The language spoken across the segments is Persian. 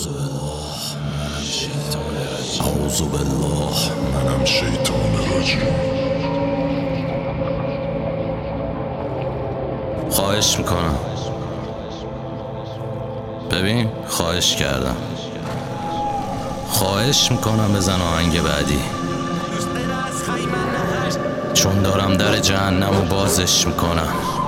اعوذ بالله منم شیطان رجیم. خواهش میکنم ببین، خواهش کردم، خواهش میکنم بزن آهنگ بعدی، چون دارم در جهنم رو بازش میکنم.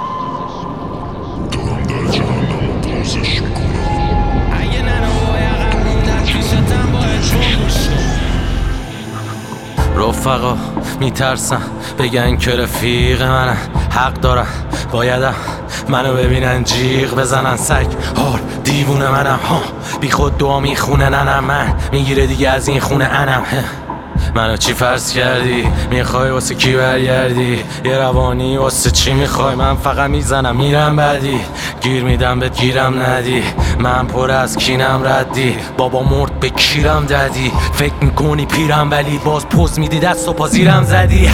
رفقا میترسن بگن که رفیق منن، حق دارن، بایدم منو ببینن جیغ بزنن. سگ هار دیوونه منم ها، بی خود دعا میخونه ننم، من میگیره دیگه از این خونه انم. منو چی فرض کردی؟ میخوای واسه کی برگردی؟ یه روانی واسه چی میخوای؟ من فقط میزنم میرم بعدی، گیر میدم بهت گیرم ندی، من پر از کینم ردی، بابا مرد به کیرم دادی، فکر میکنی پیرم ولی باز پوز میدی دست و پا زیرم زدی.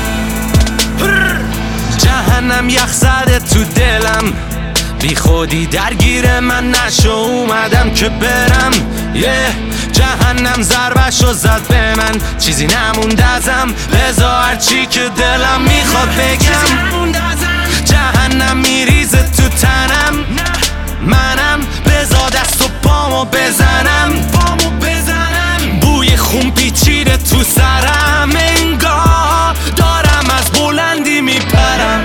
جهنم یخ زده تو دلم، بی خودی درگیر من نشو، اومدم که برم. جهنم ضربشو زد به من، چیزی نموند ازم، بذار هرچی که دلم میخواد بگم. جهنم میریزه تو تنم، منم بذار دست و پامو بزنم. بوی خون پیچیده تو سرم، انگار دارم از بلندی میپرم.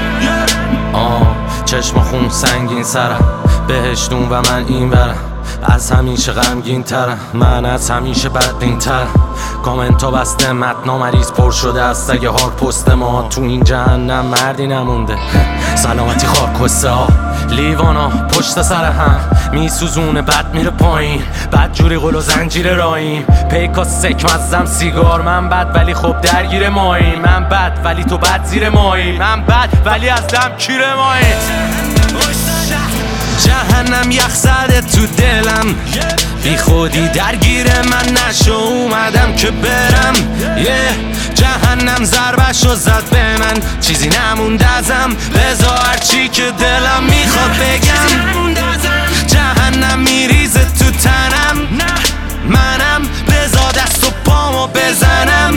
چشم خون سنگین سرم، بهشتون و من این برم، از همیشه غمگین ترم، من از همیشه بدبین ترم. کامنتا بسته، متنا مریض پر شده از سگ هار پست ما، تو این جهنم مردی نمونده، سلامتی خارکسته ها، لیوانا پشت سر هم میسوزونه، بد میره پایین، بد جوری قل و زنجیر راییم، پیکا سک مزم سیگار. من بد ولی خب درگیر مایی، من بد ولی تو بد زیر مایی، من بد ولی از دم کیر مایی. جهنم یخ زده تو دلم، بی خودی درگیر من نشو، اومدم که برم. جهنم ضربشو زد به من، چیزی نموند ازم، بذار هرچی که دلم میخواد بگم. جهنم میریزه تو تنم، منم بذار دست و پامو بزنم.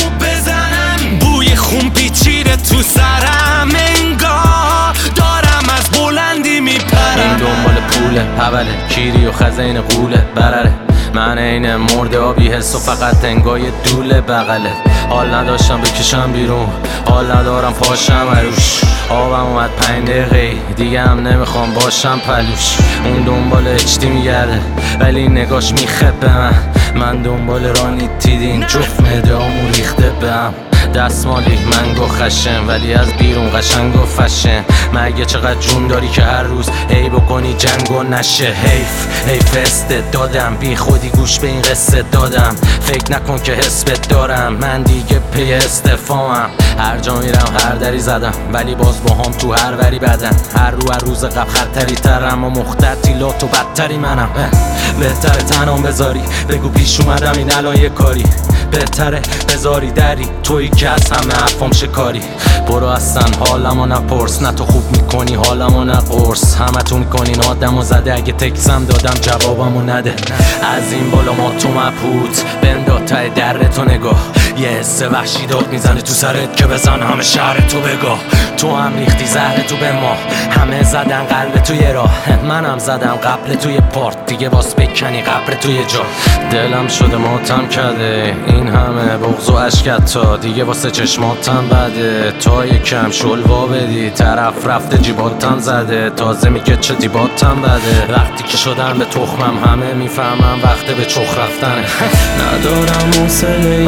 بوی خون پیچیده تو سرم، انگار دارم از بلندی میپرم. این دنبال پوله، حوله، کیری و خزین قوله برره، من عین مرده آبی حس و فقط انگای دوله بغله. حال نداشتم بکشم بیرون، حال ندارم پاشم عروش، آبم اومد 5 دقیقه دیگه هم نمیخوام باشم پلوش. اون دنبال اچتی میگرده ولی نگاش میخبه من دنبال رانی تیدین، جفت مدامو ریخته بهم. دستمالی منگو خشن ولی از بیرون قشنگ و فشن، مگه چقدر جون داری که هر روز هی بکنی جنگ و نشه؟ حیف استعدادم، بی خودی گوش به این قصه دادم، فکر نکن که حس دارم، من دیگه پی استفامم. هر جا میرم هر دری زدم ولی باز با هم تو هر وری بدن، هر روز قبل خطری ترم و مخترتی لات و بدتری منم. بهتره تنام بذاری بگو پیش اومدم این الان یه کاری، بهتره بذاری دری تویی که از همه حرفام شکاری. برو اصلا حالمو نپرس، نه تو خوب میکنی حالمو نه قرص، همه تو میکنین آدمو زده، اگه تکسم دادم جوابمو نده. از این بالا ما تو مبهوت بندا ته درتو نگاه، یه حس وحشی داد میزنه تو سرت که بزن همه شهر تو بگاه. تو هم ریختی زهر تو به ما، همه زدن قلب توی راه، منم زدم قبل توی پارت، دیگه باس بکنی قبر توی جا. دلم شده ماتم کرده، این همه بغض و اشکت تا دیگه واسه چشماتم بده، تا یکم شلوا بدی طرف رفته جیباتم زده، تازه میگه چه دیباتم بده. وقتی که شدن به تخمم همه میفهمم وقت به چخ رفتنه. ندارم حوصله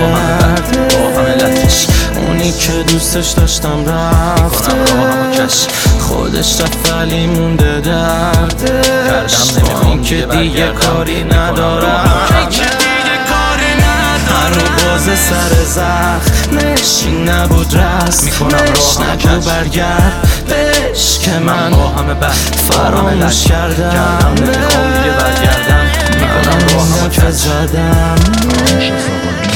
گردش، اونی که دوستش داشتم رفته، خودش رفت ولی مونده دردش، با این که دیگه کاری ندارم، هر باز سر زخمش این نبود رسمش، نگو برگرد بهش که من با همه فراموش کردم، نمیخوام دیگه برگردم، میکنم با همه که زدم.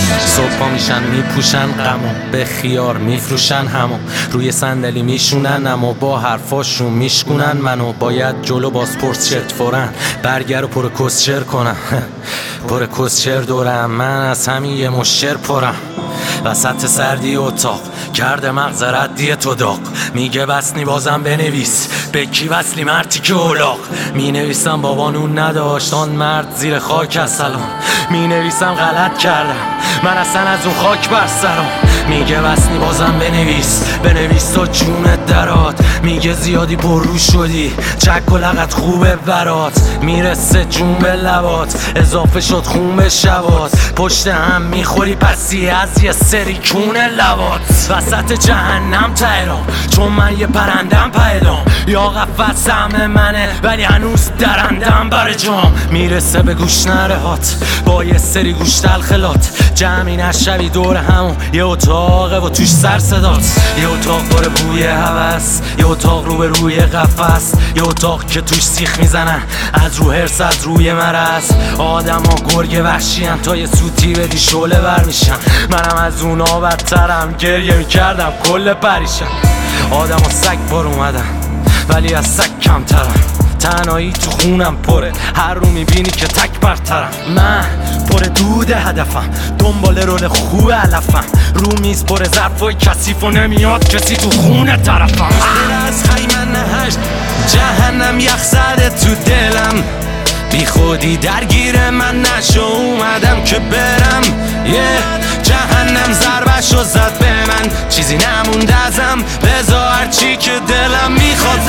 صبح میشن میپوشن غمو، به خیار میفروشن همو، روی صندلی میشونن اما با حرفاشون میشکنن منو. باید جلو بازپرس شرط فورن برگر و پر کسچر کنم پر کسچر دورم، من از همین یه مشتر پرم. وسط سردی اتاق کرده مغز ردی تو داغ، میگه بسنی بازم بنویس، به کی وصلی مرتی که اولاق. می نویسم بابانون نداشت آن مرد زیر خاک از سلام، می نویسم غلط کردم من اصلا از اون خاک بر سرم. میگه بسنی بازم بنویس تا جونت درات، میگه زیادی پررو شدی چک و لغت خوبه برات. میرسه جون به لبات اضافه شد خون به شبات، پشت هم میخوری پسی از یه سری کون لبات. وسط جهنم تهرام چون من یه پرندم پیدام، یا قفص سهم منه ولی هنوز درندم بر جام. میرسه به گوش نرهات با یه سری گوش تلخلات، جمعی نشوی دور همون یه اتاقه و توش سر صدات. یه اتاق پر بوی هوس، یه اتاق رو به روی قفس، یه اتاق که توش سیخ میزنن از رو هرس از روی مرض. آدم ها گرگ وحشی تا یه سوتی بدی شعله بر میشن، منم از اونا بدترم گریه میکردم کل پریشم. آدم ها سگ بار اومدن ولی از سگ کمترم، تنهایی تو خونم پره هر رو میبینی که تک برترم. من پر دود هدفم دنبال رول خوب علفم، رو میز پر ظرفای کثیف و نمیاد کسی تو خونه طرفم. از خیمن هشت جهنم یخ زده تو دلم، بی خودی درگیر من نشو اومدم که برم. جهنم ضربشو زد به من چیزی نمونده ازم، بذار هرچی که دلم میخواد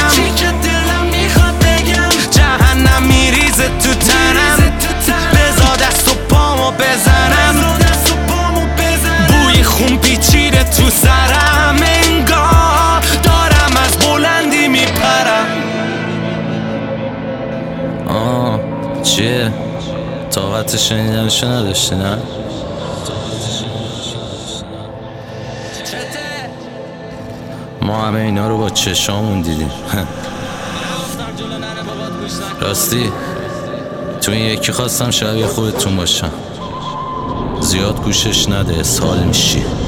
بگم. جهنم میریزه تو تنم، بذار دست و پامو بزنم، بوی خون پیچیده تو سرم، انگار دارم از بلندی میپرم. چیه؟ طاقت شنیدنشو نداشتی نه؟ ما همه اینا رو با چشامون دیدیم راستی تو این یکی خواستم شبیه خودتون باشم، زیاد گوشش نده اسهال میشی.